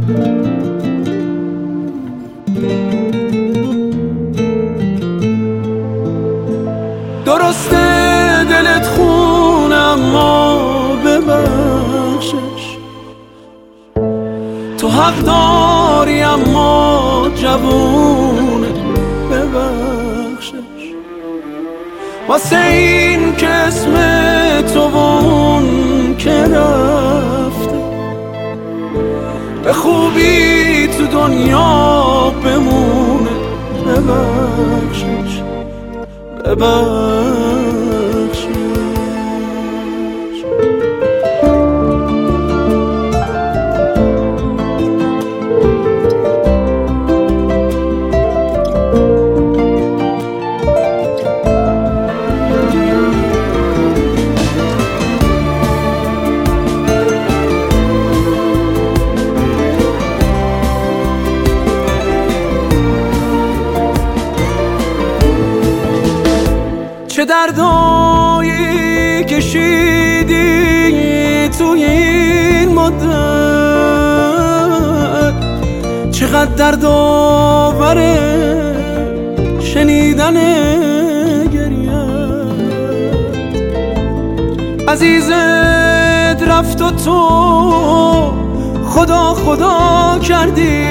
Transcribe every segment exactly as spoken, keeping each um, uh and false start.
درسته دلت خون اما ببخشش، تو حق داری اما جوونه ببخشش. واسه این که اسم تو اون که رفته به خوبی تو دنیا بمونه ببخشش ببخشش. چه دردایی کشیدی توی این مدت، چقدر درد آوره شنیدن گریه. عزیزت رفت و تو خدا خدا کردی،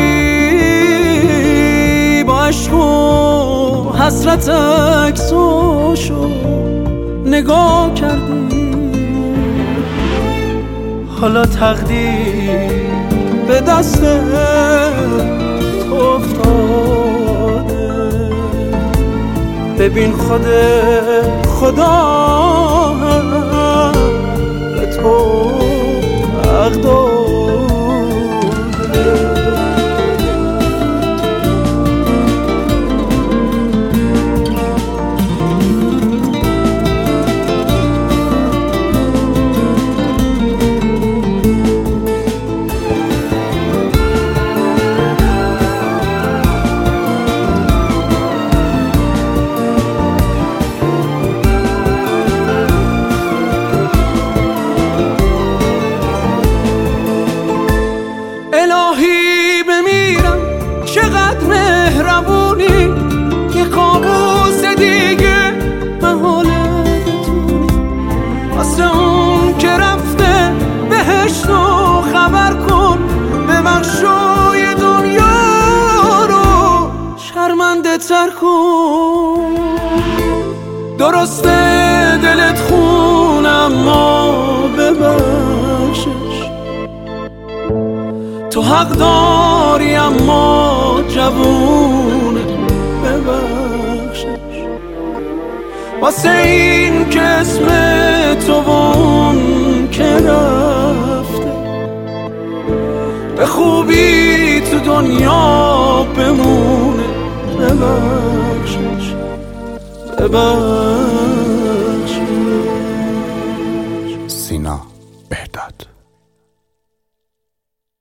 با عشق و حسرت عکساشو نگاه کردی. حالا تقدیر به دست تو افتاده، ببین خود خدا به تو حق داده. الهی بمیرم چقدر مهربونی، یه کابوس دیگه محاله بتونی. واسه اون که رفته بهشت رو خبر کن، ببخشای دنیا رو شرمنده تر کن. درسته دلت خون اما ببخشش، تو حق داری اما جوونه ببخشش. واسه این که اسم تو اون که رفته به خوبی تو دنیا بمونه ببخشش ببخشش.